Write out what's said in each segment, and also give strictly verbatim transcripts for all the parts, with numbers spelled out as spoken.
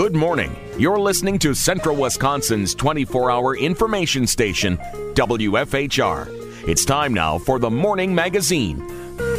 Good morning. You're listening to Central Wisconsin's twenty-four hour information station, W F H R. It's time now for the Morning Magazine.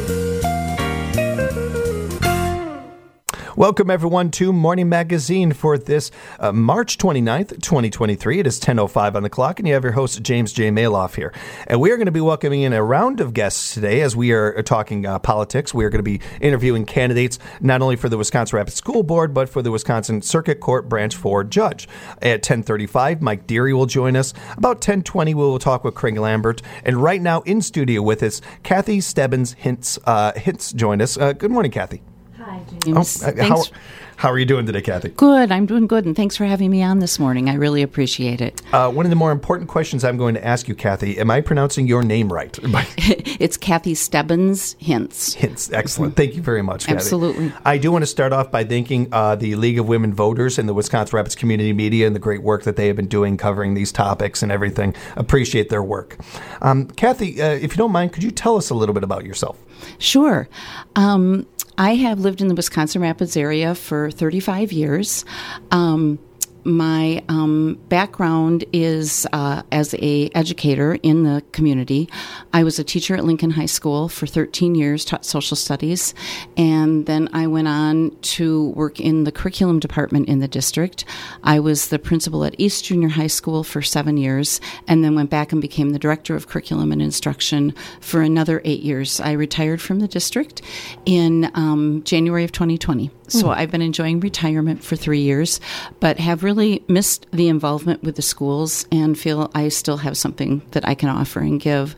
Welcome, everyone, to Morning Magazine for this uh, March twenty-ninth, twenty twenty-three. It is ten oh five on the clock, and you have your host, James J. Maloff, here. And we are going to be welcoming in a round of guests today as we are talking uh, politics. We are going to be interviewing candidates not only for the Wisconsin Rapids School Board, but for the Wisconsin Circuit Court Branch four Judge. At ten thirty-five, Mike Deary will join us. About ten twenty, we will talk with Craig Lambert. And right now in studio with us, Kathy Stebbins Hintz, uh, Hintz join us. Uh, good morning, Kathy. Hi, James. Oh, how, how are you doing today, Kathy? Good. I'm doing good, and thanks for having me on this morning. I really appreciate it. Uh, one of the more important questions I'm going to ask you, Kathy, am I pronouncing your name right? It's Kathy Stebbins Hintz. Hintz. Excellent. Thank you very much, Kathy. Absolutely. I do want to start off by thanking uh, the League of Women Voters and the Wisconsin Rapids Community Media and the great work that they have been doing covering these topics and everything. Appreciate their work. Um, Kathy, uh, if you don't mind, could you tell us a little bit about yourself? Sure. Um, I have lived in the Wisconsin Rapids area for thirty-five years. Um, my um, background is uh, as a educator in the community. I was a teacher at Lincoln High School for thirteen years, taught social studies, and then I went on to work in the curriculum department in the district. I was the principal at East Junior High School for seven years, and then went back and became the director of curriculum and instruction for another eight years. I retired from the district in um, January of twenty twenty. So mm. I've been enjoying retirement for three years, but have really missed the involvement with the schools and feel I still have something that I can offer and give.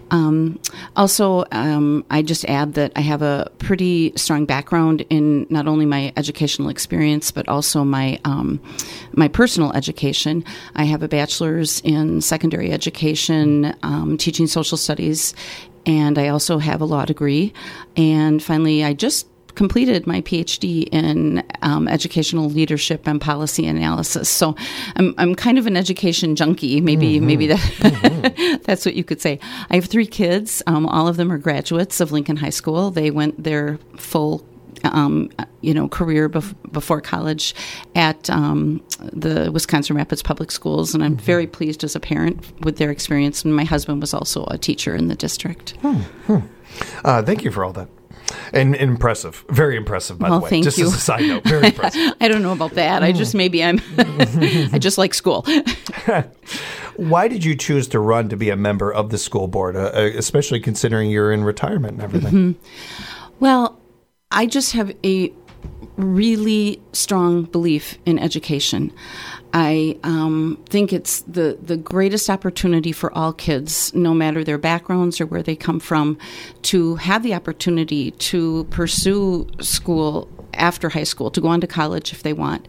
Um, also, um, I just add that I have a pretty strong background in not only my educational experience, but also my um, my personal education. I have a bachelor's in secondary education, um, teaching social studies, and I also have a law degree. And finally, I just completed my P H D in um, educational leadership and policy analysis. So I'm I'm kind of an education junkie. Maybe mm-hmm. maybe that mm-hmm. that's what you could say. I have three kids. Um, all of them are graduates of Lincoln High School. They went their full Um, you know, career bef- before college at um, the Wisconsin Rapids Public Schools, and I'm mm-hmm. very pleased as a parent with their experience. And my husband was also a teacher in the district. Hmm. Hmm. Uh, thank you for all that. And, and impressive. Very impressive, by well, the way. Thank just you. as a side note. Very impressive. I don't know about that. I just maybe I'm I just like school. Why did you choose to run to be a member of the school board, uh, especially considering you're in retirement and everything? Mm-hmm. Well, I just have a really strong belief in education. I um, think it's the, the greatest opportunity for all kids, no matter their backgrounds or where they come from, to have the opportunity to pursue school after high school, to go on to college if they want,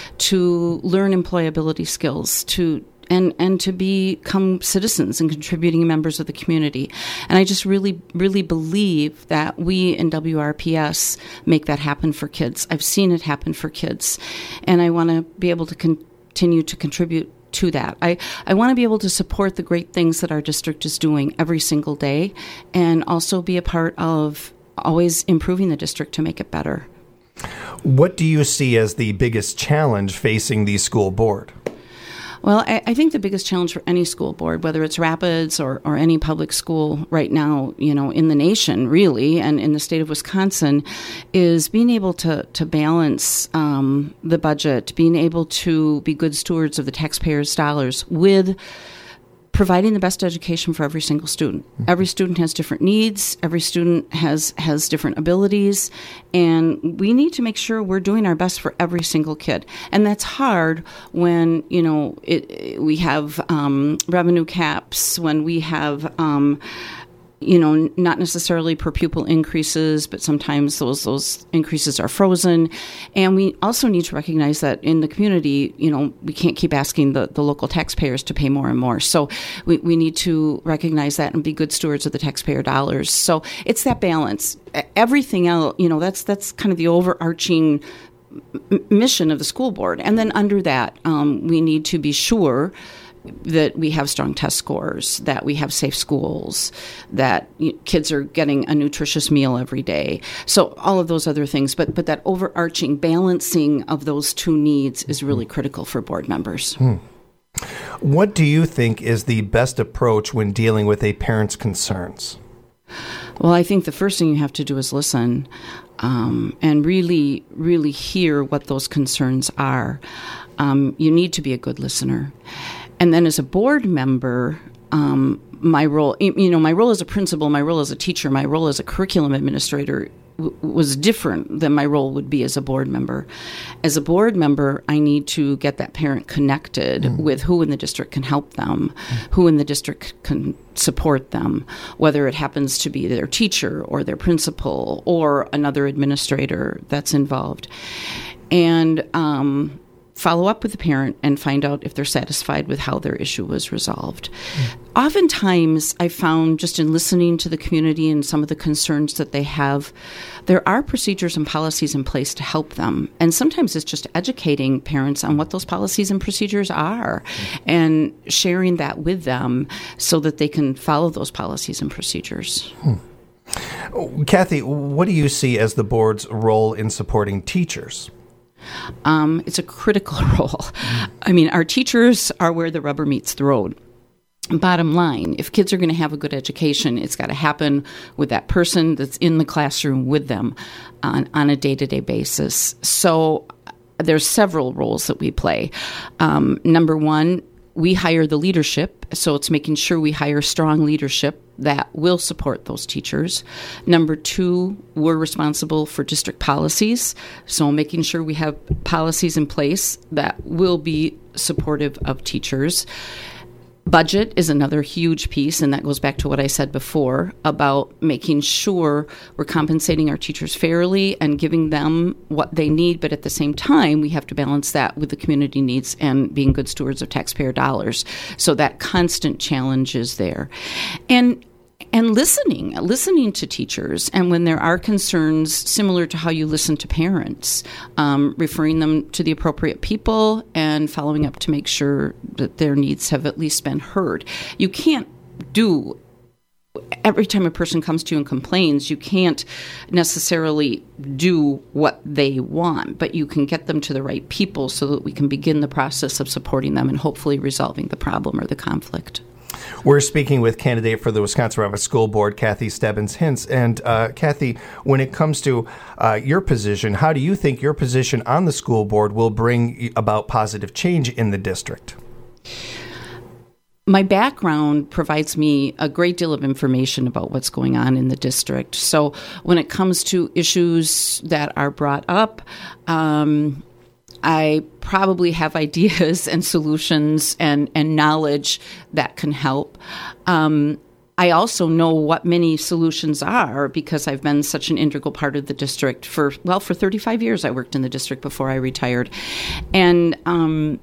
to learn employability skills, to and and to become citizens and contributing members of the community. And I just really, really believe that we in W R P S make that happen for kids. I've seen it happen for kids, and I want to be able to continue to contribute to that. I, I want to be able to support the great things that our district is doing every single day, and also be a part of always improving the district to make it better. What do you see as the biggest challenge facing the school board? Well, I, I think the biggest challenge for any school board, whether it's Rapids or, or any public school right now, you know, in the nation, really, and in the state of Wisconsin, is being able to, to balance um, the budget, being able to be good stewards of the taxpayers' dollars with providing the best education for every single student. Mm-hmm. Every student has different needs. Every student has, has different abilities. And we need to make sure we're doing our best for every single kid. And that's hard when, you know, it, we have um, revenue caps, when we have um, you know, not necessarily per pupil increases, but sometimes those those increases are frozen. And we also need to recognize that in the community, you know, we can't keep asking the, the local taxpayers to pay more and more. So we, we need to recognize that and be good stewards of the taxpayer dollars. So it's that balance. Everything else, you know, that's that's kind of the overarching mission of the school board. And then under that, um, we need to be sure that we have strong test scores, that we have safe schools, that kids are getting a nutritious meal every day. So all of those other things, but but that overarching balancing of those two needs is really critical for board members. Hmm. What do you think is the best approach when dealing with a parent's concerns? Well, I think the first thing you have to do is listen um, and really, really hear what those concerns are. Um, you need to be a good listener. And then as a board member, um, my role, you know, my role as a principal, my role as a teacher, my role as a curriculum administrator w- was different than my role would be as a board member. As a board member, I need to get that parent connected mm. with who in the district can help them, mm. who in the district can support them, whether it happens to be their teacher or their principal or another administrator that's involved. And um follow up with the parent and find out if they're satisfied with how their issue was resolved. Mm. Oftentimes, I found just in listening to the community and some of the concerns that they have, there are procedures and policies in place to help them. And sometimes it's just educating parents on what those policies and procedures are mm. and sharing that with them so that they can follow those policies and procedures. Hmm. Oh, Kathy, what do you see as the board's role in supporting teachers? Um, it's a critical role. I mean, our teachers are where the rubber meets the road. Bottom line, if kids are going to have a good education, it's got to happen with that person that's in the classroom with them on, on a day-to-day basis. So there's several roles that we play. Um, number one, we hire the leadership, so it's making sure we hire strong leadership that will support those teachers. Number two, we're responsible for district policies, so making sure we have policies in place that will be supportive of teachers. Budget is another huge piece, and that goes back to what I said before about making sure we're compensating our teachers fairly and giving them what they need, but at the same time, we have to balance that with the community needs and being good stewards of taxpayer dollars. So that constant challenge is there. And And listening, listening to teachers, and when there are concerns similar to how you listen to parents, um, referring them to the appropriate people and following up to make sure that their needs have at least been heard. You can't do, every time a person comes to you and complains, you can't necessarily do what they want, but you can get them to the right people so that we can begin the process of supporting them and hopefully resolving the problem or the conflict. We're speaking with candidate for the Wisconsin Rapids School Board, Kathy Stebbins-Hintz. And uh, Kathy, when it comes to uh, your position, how do you think your position on the school board will bring about positive change in the district? My background provides me a great deal of information about what's going on in the district. So when it comes to issues that are brought up, um, I probably have ideas and solutions and, and knowledge that can help. Um, I also know what many solutions are because I've been such an integral part of the district for, well, for thirty-five years I worked in the district before I retired. And um,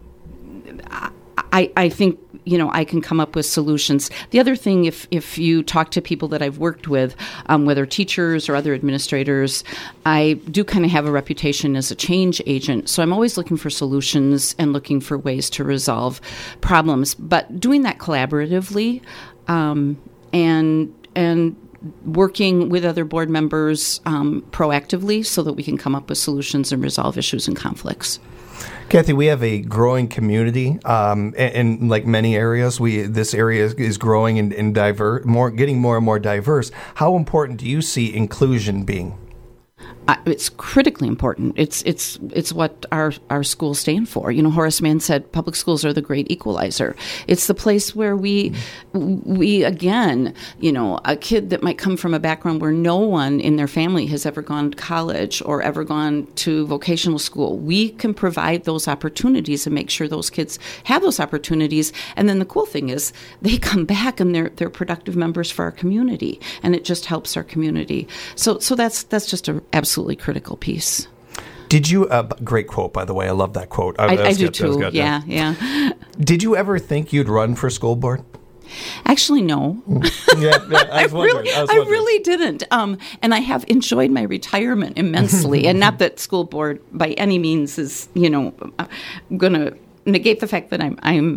I, I think, you know, I can come up with solutions. The other thing, if if you talk to people that I've worked with, um, whether teachers or other administrators, I do kind of have a reputation as a change agent. So I'm always looking for solutions and looking for ways to resolve problems, but doing that collaboratively um, and and working with other board members um, proactively so that we can come up with solutions and resolve issues and conflicts. Kathy, we have a growing community, um, and, and like many areas, we this area is, is growing and, and diverse, more, getting more and more diverse. How important do you see inclusion being? Uh, it's critically important. It's it's it's what our, our schools stand for. You know, Horace Mann said public schools are the great equalizer. It's the place where we, we again, you know, a kid that might come from a background where no one in their family has ever gone to college or ever gone to vocational school. We can provide those opportunities and make sure those kids have those opportunities. And then the cool thing is they come back and they're they're productive members for our community, and it just helps our community. So so that's that's just a absolutely critical piece. Did you, uh, great quote, by the way, I love that quote. I, I, I do good. too, good, yeah, yeah, yeah. Did you ever think you'd run for school board? Actually, no. yeah, yeah, I, was I, really, I, was I really didn't. Um, and I have enjoyed my retirement immensely. And not that school board by any means is, you know, going to negate the fact that I'm I'm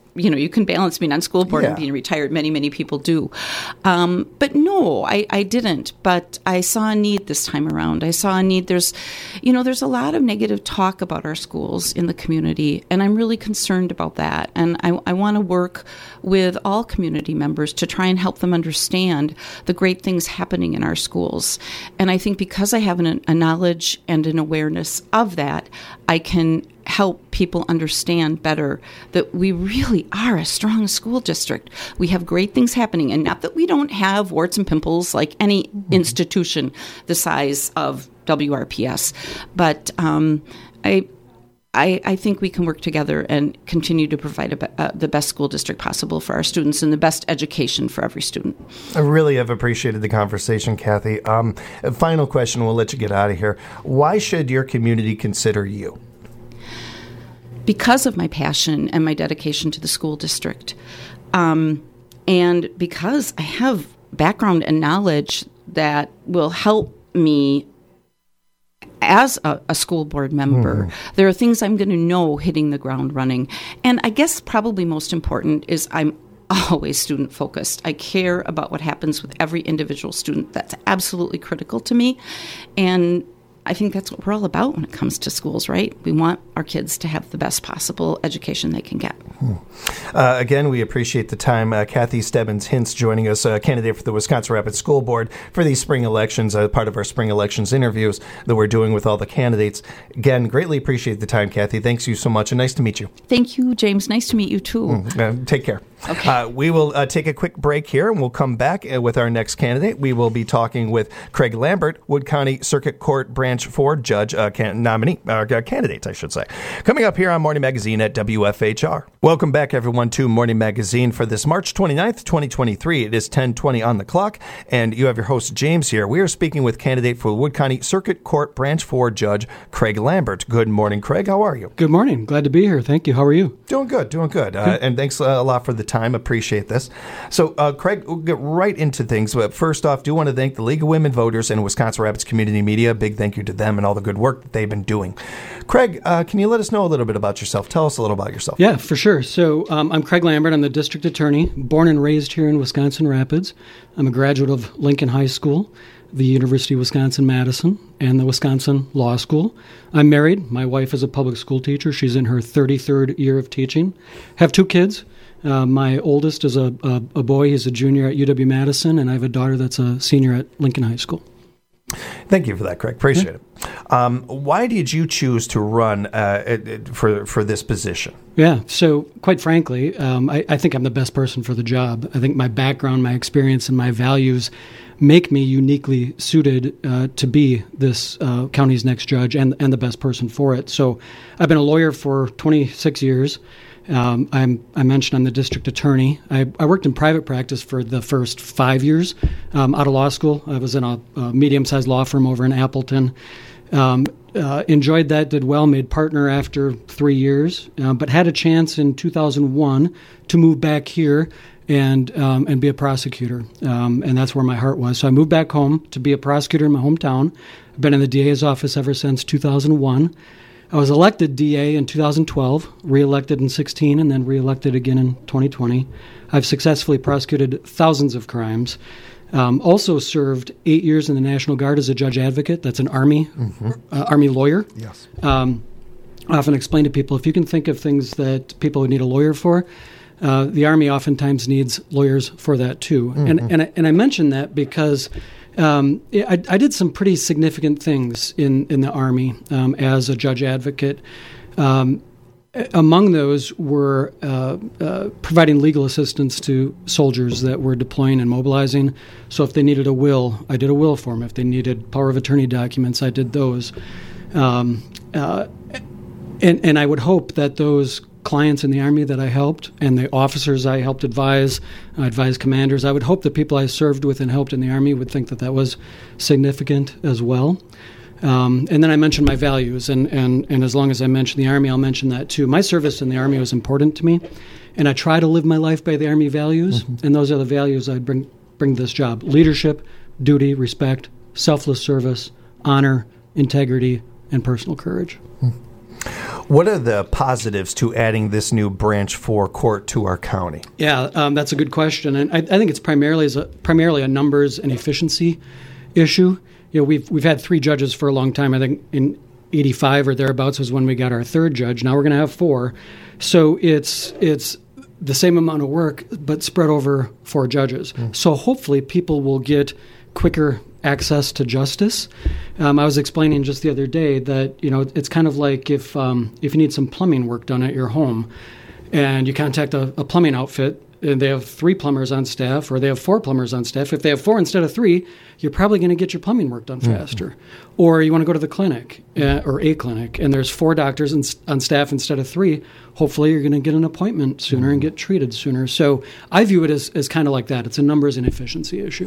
you know, you can balance being on school board Yeah. and being retired. Many, many people do. Um, but no, I, I didn't. But I saw a need this time around. I saw a need. There's, you know, there's a lot of negative talk about our schools in the community, and I'm really concerned about that. And I, I want to work with all community members to try and help them understand the great things happening in our schools. And I think because I have an, a knowledge and an awareness of that, I can help people understand better that we really are a strong school district. We have great things happening, and not that we don't have warts and pimples like any mm-hmm. institution the size of W R P S, but um, I, I I think we can work together and continue to provide a be- uh, the best school district possible for our students and the best education for every student. I really have appreciated the conversation, Kathy. Um, a final question, we'll let you get out of here. Why should your community consider you? Because of my passion and my dedication to the school district. Um, and because I have background and knowledge that will help me as a, a school board member. Mm. There are things I'm going to know hitting the ground running. And I guess probably most important is I'm always student focused. I care about what happens with every individual student. That's absolutely critical to me. And I think that's what we're all about when it comes to schools, right? We want our kids to have the best possible education they can get. Hmm. Uh, again, we appreciate the time. Uh, Kathy Stebbins-Hintz joining us, a uh, candidate for the Wisconsin Rapids School Board for these spring elections, uh, part of our spring elections interviews that we're doing with all the candidates. Again, greatly appreciate the time, Kathy. Thanks you so much, and nice to meet you. Thank you, James. Nice to meet you, too. Mm, uh, take care. Okay. Uh, we will uh, take a quick break here, and we'll come back uh, with our next candidate. We will be talking with Craig Lambert, Wood County Circuit Court Branch four Judge uh, can- nominee, uh, candidate, I should say. Coming up here on Morning Magazine at W F H R. Welcome back, everyone, to Morning Magazine for this March twenty-ninth, twenty twenty-three. It is ten twenty on the clock, and you have your host, James, here. We are speaking with candidate for Wood County Circuit Court Branch four Judge Craig Lambert. Good morning, Craig. How are you? Good morning. Glad to be here. Thank you. How are you? Doing good, doing good. Uh, and thanks a lot for the time. Appreciate this. So, uh, Craig, we'll get right into things. But first off, do want to thank the League of Women Voters and Wisconsin Rapids Community Media. Big thank you to them and all the good work that they've been doing. Craig, uh, can you let us know a little bit about yourself? Tell us a little about yourself. Yeah, for sure. So um, I'm Craig Lambert. I'm the district attorney, born and raised here in Wisconsin Rapids. I'm a graduate of Lincoln High School, the University of Wisconsin-Madison, and the Wisconsin Law School. I'm married. My wife is a public school teacher. She's in her thirty-third year of teaching. Have two kids. Uh, my oldest is a, a, a boy. He's a junior at U W-Madison, and I have a daughter that's a senior at Lincoln High School. Thank you for that, Craig. Appreciate yeah. it. Um, why did you choose to run uh, for for this position? Yeah, so quite frankly, um, I, I think I'm the best person for the job. I think my background, my experience, and my values make me uniquely suited uh, to be this uh, county's next judge and, and the best person for it. So I've been a lawyer for twenty-six years. Um, I'm, I mentioned I'm the district attorney. I, I worked in private practice for the first five years um, out of law school. I was in a, a medium-sized law firm over in Appleton. Um, uh, enjoyed that, did well, made partner after three years, uh, but had a chance in two thousand one to move back here and um, and be a prosecutor. Um, and that's where my heart was. So I moved back home to be a prosecutor in my hometown. I've been in the D A's office ever since two thousand one. I was elected D A in two thousand twelve, reelected in sixteen, and then reelected again in twenty twenty. I've successfully prosecuted thousands of crimes. Um, also served eight years in the National Guard as a judge advocate. That's an Army mm-hmm. uh, Army lawyer. Yes. Um, I often explain to people, if you can think of things that people would need a lawyer for, uh, the Army oftentimes needs lawyers for that too. Mm-hmm. And and I, and I mention that because Um, I, I did some pretty significant things in, in the Army um, as a judge advocate. Um, among those were uh, uh, providing legal assistance to soldiers that were deploying and mobilizing. So if they needed a will, I did a will for them. If they needed power of attorney documents, I did those. Um, uh, and, and I would hope that those clients in the Army that I helped and the officers I helped advise, uh, advise commanders, I would hope the people I served with and helped in the Army would think that that was significant as well. Um, and then I mentioned my values, and, and, and as long as I mention the Army, I'll mention that too. My service in the Army was important to me, and I try to live my life by the Army values, mm-hmm. and those are the values I bring bring to this job: leadership, duty, respect, selfless service, honor, integrity, and personal courage. Hmm. What are the positives to adding this new branch four court to our county? Yeah, um, that's a good question, and I, I think it's primarily as a, primarily a numbers and efficiency issue. You know, we've we've had three judges for a long time. I think in eighty-five or thereabouts was when we got our third judge. Now we're going to have four, so it's it's the same amount of work but spread over four judges. Mm. So hopefully people will get quicker access to justice. Um, I was explaining just the other day that, you know, it's kind of like if um, if you need some plumbing work done at your home and you contact a, a plumbing outfit and they have three plumbers on staff or they have four plumbers on staff. If they have four instead of three, you're probably going to get your plumbing work done faster. Mm-hmm. Or you want to go to the clinic uh, or a clinic and there's four doctors in, on staff instead of three. Hopefully you're going to get an appointment sooner mm-hmm. and get treated sooner. So I view it as, as kind of like that. It's a numbers and efficiency issue.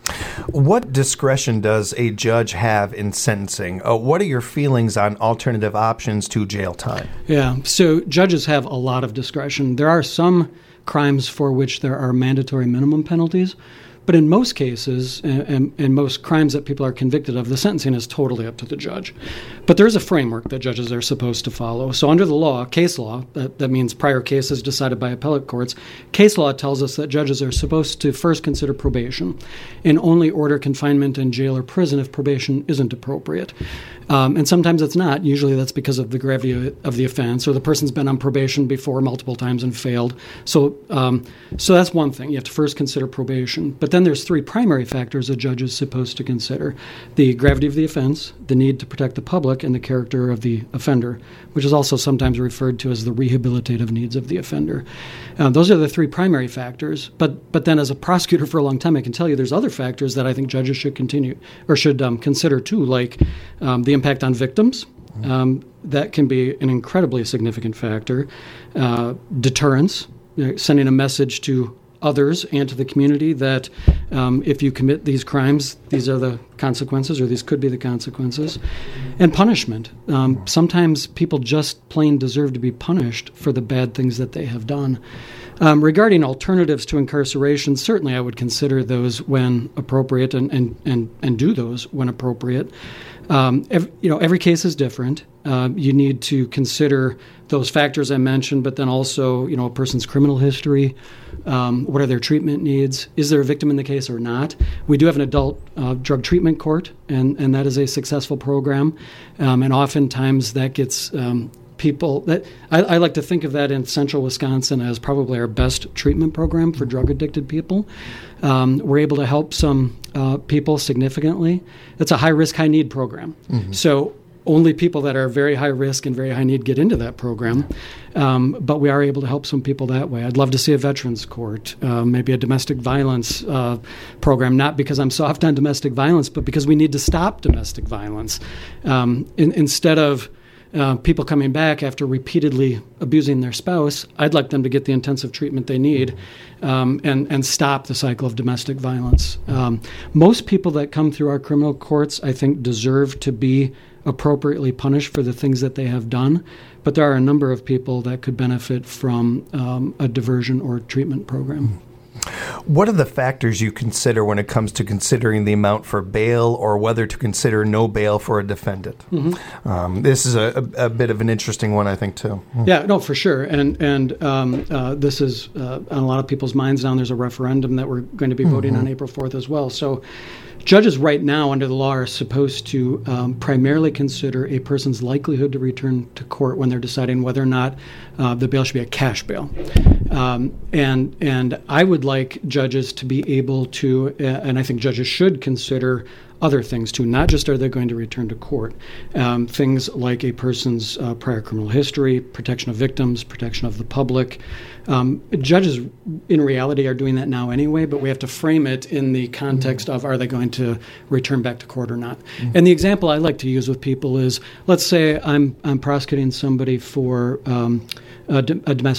What discretion does a judge have in sentencing? Uh, what are your feelings on alternative options to jail time? Yeah, so judges have a lot of discretion. There are some crimes for which there are mandatory minimum penalties, but in most cases, and in most crimes that people are convicted of, the sentencing is totally up to the judge. But there's a framework that judges are supposed to follow. So under the law, case law, that, that means prior cases decided by appellate courts, case law tells us that judges are supposed to first consider probation and only order confinement in jail or prison if probation isn't appropriate. Um, and sometimes it's not. Usually that's because of the gravity of the offense, or the person's been on probation before multiple times and failed. So um, so that's one thing. You have to first consider probation. But then there's three primary factors a judge is supposed to consider: the gravity of the offense, the need to protect the public, and the character of the offender, which is also sometimes referred to as the rehabilitative needs of the offender. Uh, those are the three primary factors. But but then as a prosecutor for a long time, I can tell you there's other factors that I think judges should continue or should um, consider too, like um, the impact on victims. Um, that can be an incredibly significant factor. Uh, deterrence, you know, sending a message to others and to the community that um, if you commit these crimes, these are the consequences, or these could be the consequences. And punishment. Um, sometimes people just plain deserve to be punished for the bad things that they have done. Um, regarding alternatives to incarceration, certainly I would consider those when appropriate and, and, and, and do those when appropriate. Um, every, you know, every case is different. Uh, you need to consider those factors I mentioned, but then also, you know, a person's criminal history. Um, what are their treatment needs? Is there a victim in the case or not? We do have an adult uh, drug treatment court, and, and that is a successful program. Um, and oftentimes that gets um, people that I, I like to think of that in central Wisconsin as probably our best treatment program for drug addicted people. Um, we're able to help some uh, people significantly. It's a high risk, high need program. Mm-hmm. So only people that are very high risk and very high need get into that program. Um, but we are able to help some people that way. I'd love to see a veterans court, uh, maybe a domestic violence uh, program, not because I'm soft on domestic violence, but because we need to stop domestic violence. Um, in, instead of Uh, people coming back after repeatedly abusing their spouse, I'd like them to get the intensive treatment they need um, and, and stop the cycle of domestic violence. Um, most people that come through our criminal courts, I think, deserve to be appropriately punished for the things that they have done, but there are a number of people that could benefit from um, a diversion or treatment program. What are the factors you consider when it comes to considering the amount for bail or whether to consider no bail for a defendant? Mm-hmm. Um, this is a, a, a bit of an interesting one, I think, too. Yeah, no, for sure. And and um, uh, this is uh, on a lot of people's minds now. There's a referendum that we're going to be voting mm-hmm. on April fourth as well. So judges right now under the law are supposed to um, primarily consider a person's likelihood to return to court when they're deciding whether or not uh, the bail should be a cash bail. Um, and and I would like judges to be able to, uh, and I think judges should consider other things too, not just are they going to return to court. Um, things like a person's uh, prior criminal history, protection of victims, protection of the public. Um, judges in reality are doing that now anyway, but we have to frame it in the context mm-hmm. of are they going to return back to court or not. Mm-hmm. And the example I like to use with people is, let's say I'm I'm prosecuting somebody for um, a, d- a domestic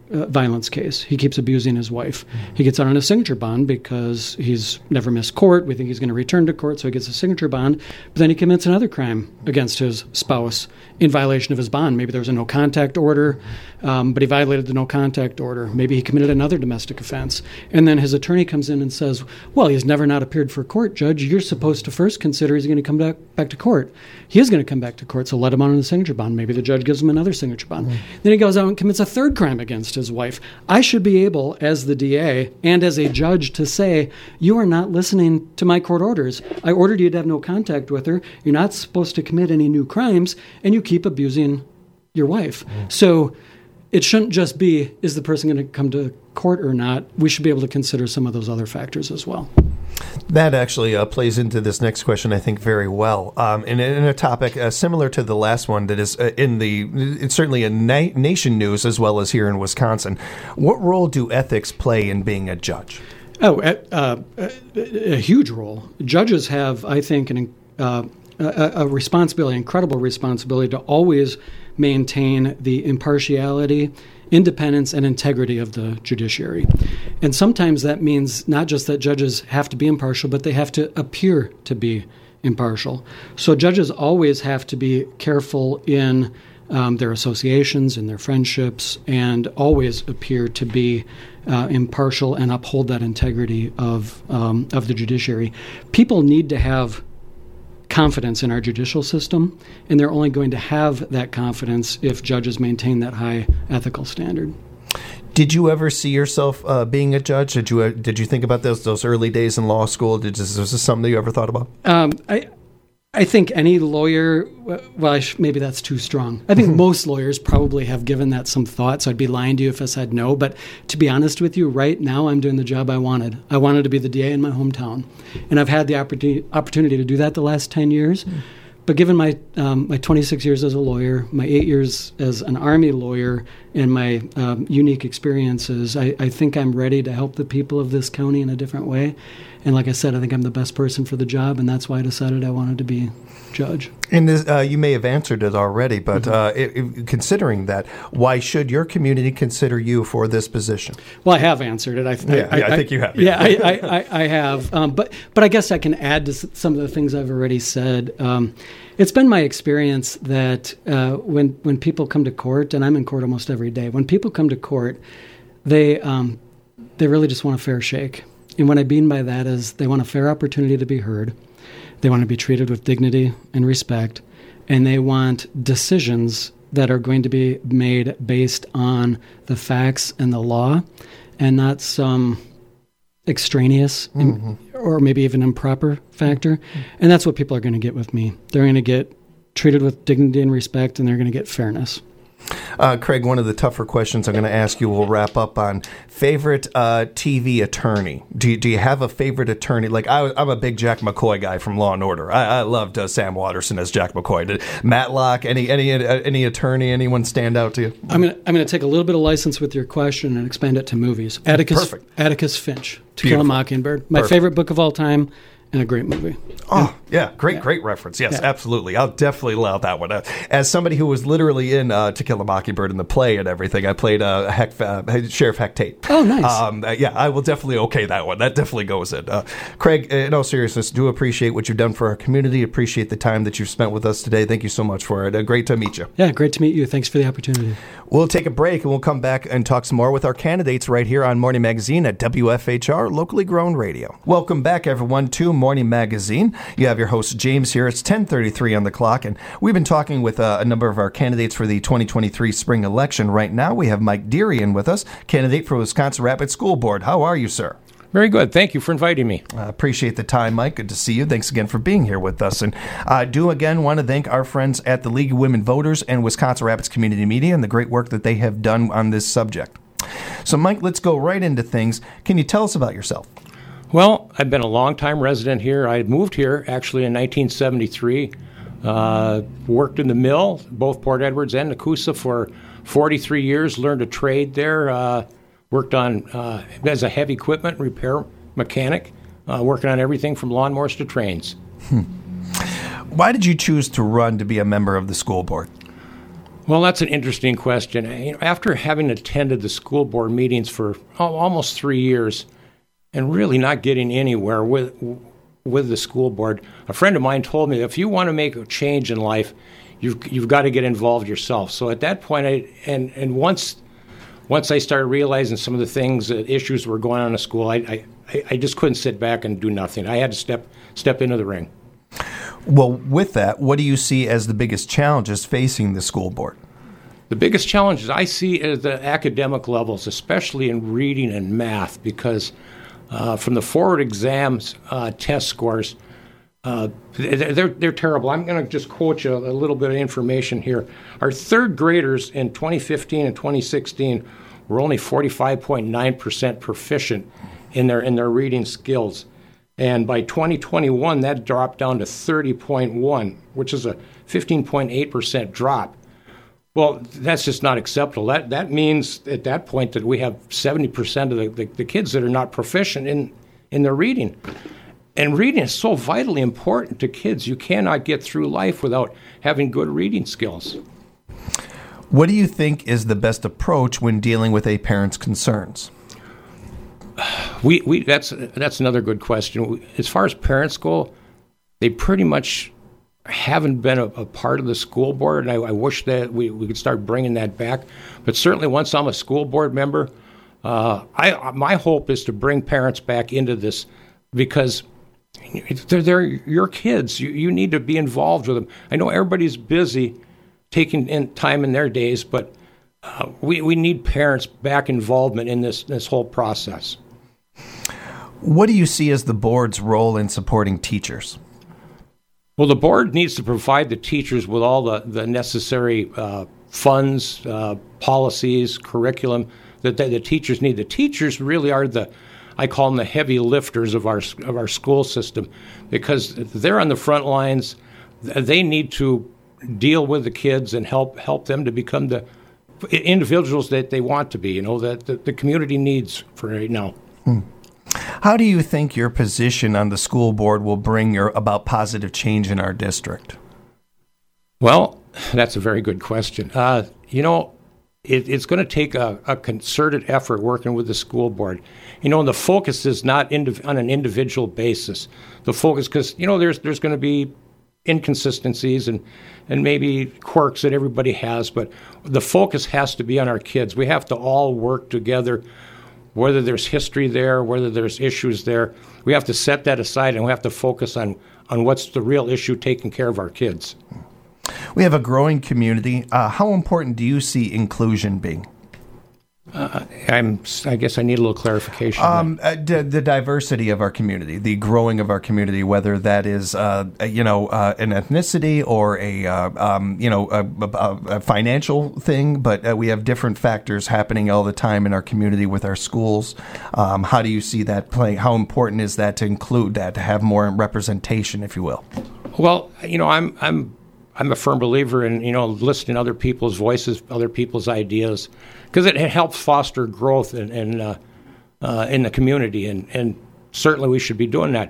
uh, violence case. He keeps abusing his wife. Mm-hmm. He gets out on a signature bond because he's never missed court. We think he's going to return to court, so he gets a signature bond. But then he commits another crime against his spouse in violation of his bond. Maybe there was a no-contact order, um, but he violated the no-contact order. Maybe he committed another domestic offense. And then his attorney comes in and says, well, he's never not appeared for court, Judge. You're supposed to first consider he's going to come back, back to court. He is going to come back to court, so let him out on the signature bond. Maybe the judge gives him another signature bond. Mm-hmm. Then he goes out and commits a third crime against his wife. I should be able, as the D A and as a judge, to say, you are not listening to my court orders. I ordered you to have no contact with her. You're not supposed to commit any new crimes, and you keep abusing your wife. Mm. So it shouldn't just be, is the person going to come to court or not? We should be able to consider some of those other factors as well. That actually uh, plays into this next question, I think, very well. Um, and in a topic uh, similar to the last one that is uh, in the, it's certainly in na- nation news as well as here in Wisconsin. What role do ethics play in being a judge? Oh, uh, a, a huge role. Judges have, I think, an, uh, a, a responsibility, incredible responsibility to always maintain the impartiality, independence, and integrity of the judiciary. And sometimes that means not just that judges have to be impartial, but they have to appear to be impartial. So judges always have to be careful in um, their associations, in their friendships, and always appear to be uh, impartial and uphold that integrity of um, of the judiciary. People need to have confidence in our judicial system, and they're only going to have that confidence if judges maintain that high ethical standard. Did you ever see yourself uh, being a judge? Did you uh, did you think about those those early days in law school? Did this, was this something that you ever thought about? Um, I I think any lawyer, well, I sh- maybe that's too strong. I think most lawyers probably have given that some thought, so I'd be lying to you if I said no. But to be honest with you, right now I'm doing the job I wanted. I wanted to be the D A in my hometown, and I've had the opportunity opportunity to do that the last ten years. Mm. But given my um, my twenty-six years as a lawyer, my eight years as an Army lawyer, and my um, unique experiences, I, I think I'm ready to help the people of this county in a different way. And like I said, I think I'm the best person for the job, and that's why I decided I wanted to be judge. And this, uh, you may have answered it already, but mm-hmm. uh, it, it, considering that, why should your community consider you for this position? Well, I have answered it. I, th- yeah, I, yeah, I, I think you have. Yeah, I, I, I, I have. Um, but but I guess I can add to some of the things I've already said. Um, it's been my experience that uh, when when people come to court, and I'm in court almost every day, when people come to court, they um, they really just want a fair shake. And what I mean by that is they want a fair opportunity to be heard. They want to be treated with dignity and respect. And they want decisions that are going to be made based on the facts and the law and not some extraneous mm-hmm. im- or maybe even improper factor. Mm-hmm. And that's what people are going to get with me. They're going to get treated with dignity and respect, and they're going to get fairness. Uh, Craig, one of the tougher questions I'm going to ask you, we'll wrap up on favorite uh, T V attorney. Do you, do you have a favorite attorney? Like, I, I'm a big Jack McCoy guy from Law and Order. I, I loved uh, Sam Watterson as Jack McCoy. Did Matlock, any any uh, any attorney, anyone stand out to you? I'm going to I'm going to take a little bit of license with your question and expand it to movies. Atticus, Perfect. Atticus Finch, To Kill a Mockingbird. My Perfect. favorite book of all time. And a great movie. Oh, yeah. Great, yeah. great reference. Yes, yeah. absolutely. I'll definitely allow that one. Uh, as somebody who was literally in uh, To Kill a Mockingbird in the play and everything, I played uh, Heck, uh, Sheriff Heck Tate. Oh, nice. Um, uh, yeah, I will definitely okay that one. That definitely goes in. Uh, Craig, in all seriousness, do appreciate what you've done for our community. Appreciate the time that you've spent with us today. Thank you so much for it. Uh, great to meet you. Yeah, great to meet you. Thanks for the opportunity. We'll take a break, and we'll come back and talk some more with our candidates right here on Morning Magazine at W F H R, locally grown radio. Welcome back, everyone, to Morning Magazine. You have your host, James, here. It's ten thirty-three on the clock, and we've been talking with uh, a number of our candidates for the twenty twenty-three spring election. Right now, we have Mike Derian with us, candidate for Wisconsin Rapids School Board. How are you, sir? Very good. Thank you for inviting me. I uh, appreciate the time, Mike. Good to see you. Thanks again for being here with us. And I uh, do again want to thank our friends at the League of Women Voters and Wisconsin Rapids Community Media and the great work that they have done on this subject. So, Mike, let's go right into things. Can you tell us about yourself? Well, I've been a longtime resident here. I moved here actually in nineteen seventy-three. Uh, worked in the mill, both Port Edwards and Nakusa, for forty-three years. Learned a trade there. Uh, worked on uh, as a heavy equipment repair mechanic, uh, working on everything from lawnmowers to trains. Hmm. Why did you choose to run to be a member of the school board? Well, that's an interesting question. You know, after having attended the school board meetings for oh, almost three years and really not getting anywhere with with the school board, a friend of mine told me, if you want to make a change in life, you've you've got to get involved yourself. So at that point, I and and once once I started realizing some of the things, uh, issues were going on in the school, I, I I just couldn't sit back and do nothing. I had to step step into the ring. Well, with that, what do you see as the biggest challenges facing the school board? The biggest challenges I see are the academic levels, especially in reading and math, because uh, from the forward exams uh, test scores, uh, they're they're terrible. I'm going to just quote you a little bit of information here. Our third graders in twenty fifteen and twenty sixteen were only forty-five point nine percent proficient in their in their reading skills. And by twenty twenty-one, that dropped down to thirty point one, which is a fifteen point eight percent drop. Well, that's just not acceptable. That that means at that point that we have seventy percent of the, the, the kids that are not proficient in, in their reading. And reading is so vitally important to kids. You cannot get through life without having good reading skills. What do you think is the best approach when dealing with a parent's concerns? We we that's that's another good question. As far as parents go, they pretty much haven't been a, a part of the school board, and I, I wish that we, we could start bringing that back. But certainly, once I'm a school board member, uh, I my hope is to bring parents back into this, because they're, they're your kids. You you need to be involved with them. I know everybody's busy taking in time in their days, but uh, we we need parents back involvement in this this whole process. What do you see as the board's role in supporting teachers? Well, the board needs to provide the teachers with all the, the necessary uh, funds, uh, policies, curriculum that the, the teachers need. The teachers really are the, I call them the heavy lifters of our of our school system, because they're on the front lines. They need to deal with the kids and help help them to become the individuals that they want to be, you know, that the, the community needs for right now. Hmm. How do you think your position on the school board will bring your about positive change in our district? Well, that's a very good question. Uh, you know, it, it's going to take a, a concerted effort working with the school board. You know, and the focus is not indiv- on an individual basis. The focus, because, you know, there's there's going to be inconsistencies and, and maybe quirks that everybody has, but the focus has to be on our kids. We have to all work together. Whether there's history there, whether there's issues there, we have to set that aside and we have to focus on, on what's the real issue, taking care of our kids. We have a growing community. Uh, how important do you see inclusion being? Uh, I'm, I guess I need a little clarification. Um, uh, d- the diversity of our community, the growing of our community, whether that is, uh, you know, uh, an ethnicity or a, uh, um, you know, a, a, a financial thing, but uh, we have different factors happening all the time in our community with our schools. Um, how do you see that playing? How important is that to include that, to have more representation, if you will? Well, you know, I'm, I'm, I'm a firm believer in, you know, listening to other people's voices, other people's ideas, because it, it helps foster growth in in, uh, uh, in the community, and, and certainly we should be doing that.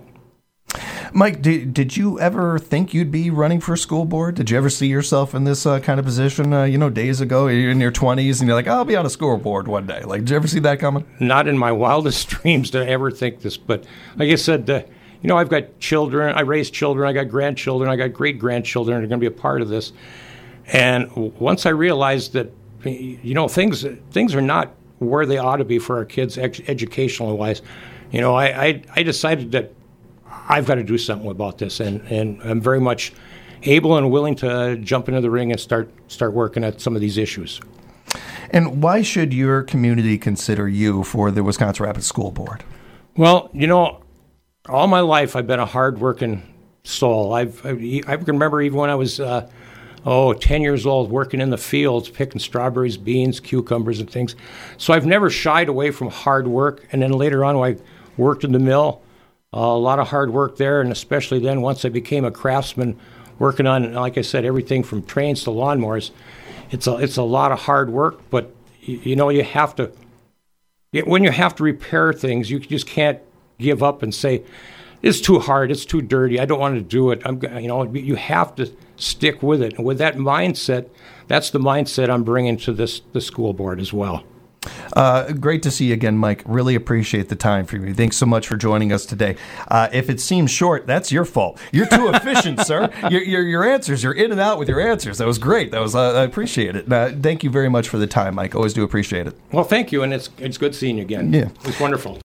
Mike, did, did you ever think you'd be running for school board? Did you ever see yourself in this uh, kind of position, uh, you know, days ago? You're in your twenties, and you're like, I'll be on a school board one day. Like, did you ever see that coming? Not in my wildest dreams did I ever think this, but like I said, uh, you know, I've got children, I raise children, I got grandchildren, I got great-grandchildren that are going to be a part of this. And once I realized that, you know, things things are not where they ought to be for our kids ex- educational-wise, you know, I, I, I decided that I've got to do something about this, and, and I'm very much able and willing to jump into the ring and start start working at some of these issues. And why should your community consider you for the Wisconsin Rapids School Board? Well, you know, all my life I've been a hard-working soul. I've I, I remember even when I was uh, oh ten years old, working in the fields, picking strawberries, beans, cucumbers, and things. So I've never shied away from hard work. And then later on, when I worked in the mill, uh, a lot of hard work there, and especially then once I became a craftsman, working on, like I said, everything from trains to lawnmowers. It's a it's a lot of hard work, but you, you know you have to. When you have to repair things, you just can't give up and say, it's too hard, it's too dirty, I don't want to do it. I'm, you know, you have to stick with it. And with that mindset, that's the mindset I'm bringing to this the school board as well. Uh, great to see you again, Mike. Really appreciate the time for you. Thanks so much for joining us today. Uh, if it seems short, that's your fault. You're too efficient, sir. Your, your your answers, you're in and out with your answers. That was great. That was uh, I appreciate it. Uh, thank you very much for the time, Mike. Always do appreciate it. Well, thank you, and it's it's good seeing you again. Yeah, it's wonderful.